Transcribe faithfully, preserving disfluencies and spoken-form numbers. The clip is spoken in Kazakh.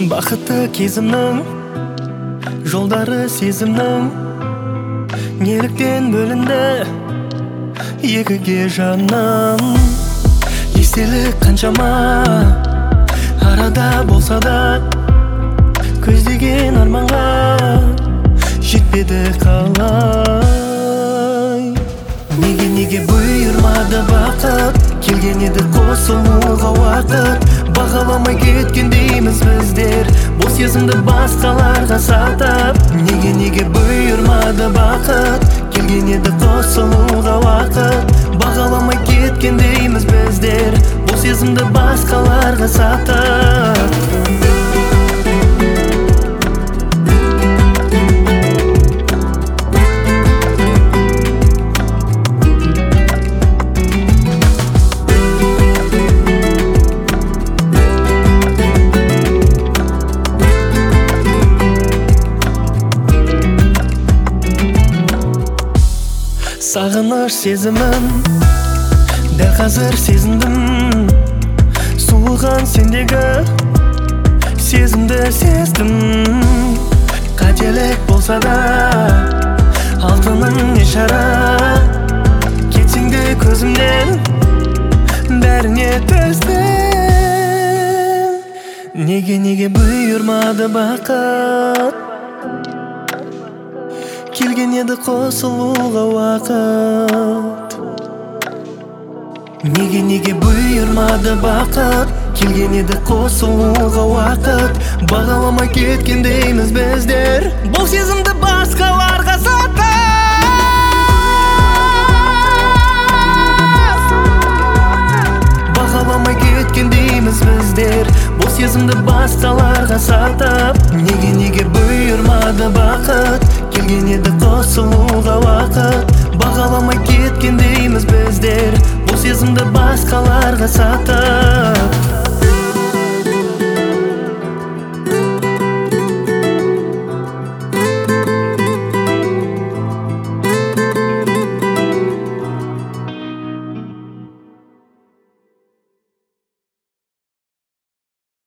бақытты кезімнің жолдары сезімнің неліктен бөлінді екіге жаным. Естелік қаншама арада болса да көздеген арманға жетпеді қалай. Неге неге бұйырмады бақыт, келген еді қосылуға уақыт. Бағаламай кеткен дейміз біздер, бұл сезімді басқаларға сатып. Неге неге бұйырмады бақыт, келген еді қосылуға уақыт. Бағаламай кеткен дейміз біздер, бұл сезімді басқаларға сатып. Сағыныш сезімім дәл қазір сезіндім, суыған сендегі сезімді сездім. Қателік болса да алтыным не шара, кетсең де көзімнен бәріне төздім. Неге неге бұйырмады бақыт, келген еді қосылуға уақыт. Неге неге бұйырмады бақыт, келген еді қосылуға уақыт. Бағаламай кеткен дейміз біздер, бұл сезімді басқаларға сатып. Бағаламай кеткен дейміз біздер, бұл сезімді басқаларға сатып. Неге неге бұйырмады бақыт, келген еді қосылуға уақыт. Бағаламай кеткен дейміз біздер, бұл сезімді басқаларға сатып.